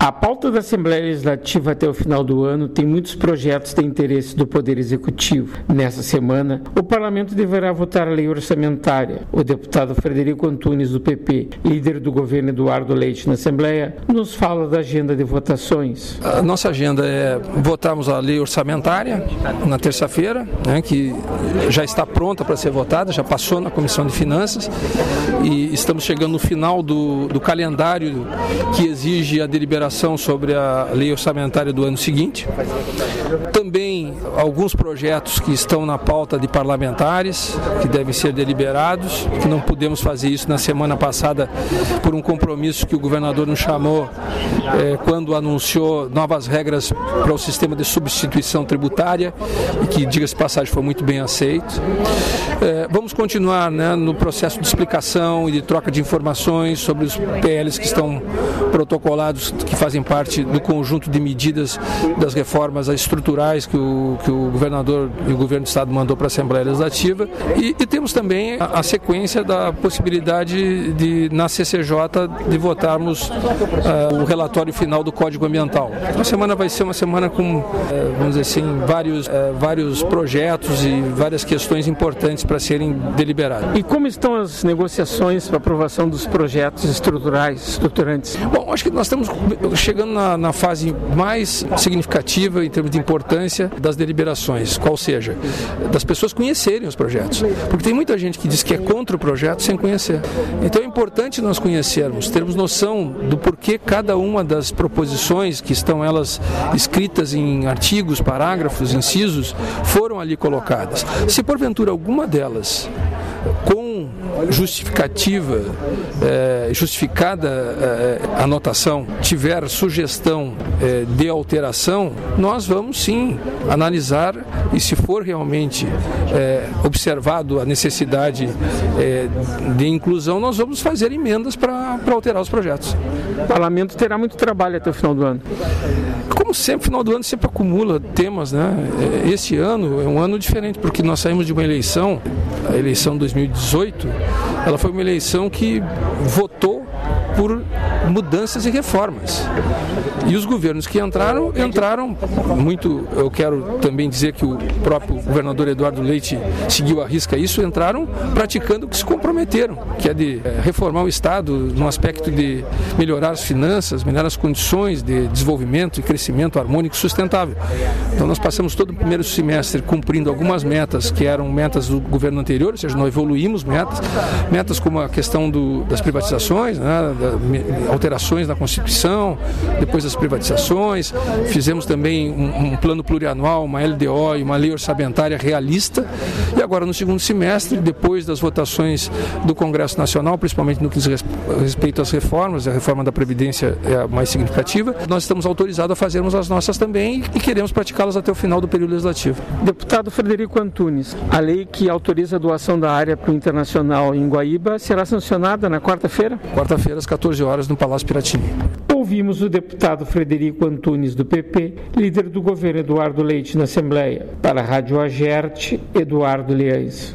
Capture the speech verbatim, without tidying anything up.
A pauta da Assembleia Legislativa até o final do ano tem muitos projetos de interesse do Poder Executivo. Nessa semana, o Parlamento deverá votar a lei orçamentária. O deputado Frederico Antunes, do P P, líder do governo Eduardo Leite na Assembleia, nos fala da agenda de votações. A nossa agenda é votarmos a lei orçamentária na terça-feira, né, que já está pronta para ser votada, já passou na Comissão de Finanças e estamos chegando no final do, do calendário que exige a deliberação sobre a lei orçamentária do ano seguinte. Também alguns projetos que estão na pauta de parlamentares, que devem ser deliberados, que não pudemos fazer isso na semana passada por um compromisso que o governador nos chamou eh, quando anunciou novas regras para o sistema de substituição tributária e que, diga-se de passagem, foi muito bem aceito. Eh, vamos continuar, né, no processo de explicação e de troca de informações sobre os P Ls que estão protocolados, que fazem parte do conjunto de medidas das reformas estruturais que o, que o governador e o governo do Estado mandou para a Assembleia Legislativa. E, e temos também a, a sequência da possibilidade de, na C C J, de votarmos uh, o relatório final do Código Ambiental. A semana vai ser uma semana com, uh, vamos dizer assim, vários, uh, vários projetos e várias questões importantes para serem deliberadas. E como estão as negociações para aprovação dos projetos estruturais, estruturantes? Bom, acho que nós estamos chegando na, na fase mais significativa em termos de importância das deliberações, qual seja, das pessoas conhecerem os projetos, porque tem muita gente que diz que é contra o projeto sem conhecer. Então é importante nós conhecermos, termos noção do porquê cada uma das proposições que estão elas escritas em artigos, parágrafos, incisos, foram ali colocadas. Se porventura alguma delas com justificativa, é, justificada é, anotação, tiver sugestão é, de alteração, nós vamos sim analisar e, se for realmente é, observado a necessidade é, de inclusão, nós vamos fazer emendas para alterar os projetos. O Parlamento terá muito trabalho até o final do ano. Como sempre, final do ano sempre acumula temas, né? Esse ano é um ano diferente, porque nós saímos de uma eleição, a eleição de dois mil e dezoito, ela foi uma eleição que votou por mudanças e reformas. E os governos que entraram, entraram muito, eu quero também dizer que o próprio governador Eduardo Leite seguiu à risca isso, entraram praticando o que se comprometeram, que é de reformar o Estado no aspecto de melhorar as finanças, melhorar as condições de desenvolvimento e crescimento harmônico e sustentável. Então nós passamos todo o primeiro semestre cumprindo algumas metas que eram metas do governo anterior, ou seja, nós evoluímos metas, metas como a questão do, das privatizações, né, da, alterações na Constituição, depois das privatizações, fizemos também um, um plano plurianual, uma L D O e uma lei orçamentária realista, e agora no segundo semestre, depois das votações do Congresso Nacional, principalmente no que diz respeito às reformas, a reforma da Previdência é a mais significativa, nós estamos autorizados a fazermos as nossas também e queremos praticá-las até o final do período legislativo. Deputado Frederico Antunes, a lei que autoriza a doação da área para o Internacional em Guaíba será sancionada na quarta-feira? Quarta-feira, às quatorze horas, no Palácio Piratini. Ouvimos o deputado Frederico Antunes, do P P, líder do governo Eduardo Leite na Assembleia. Para a Rádio Agerte, Eduardo Leães.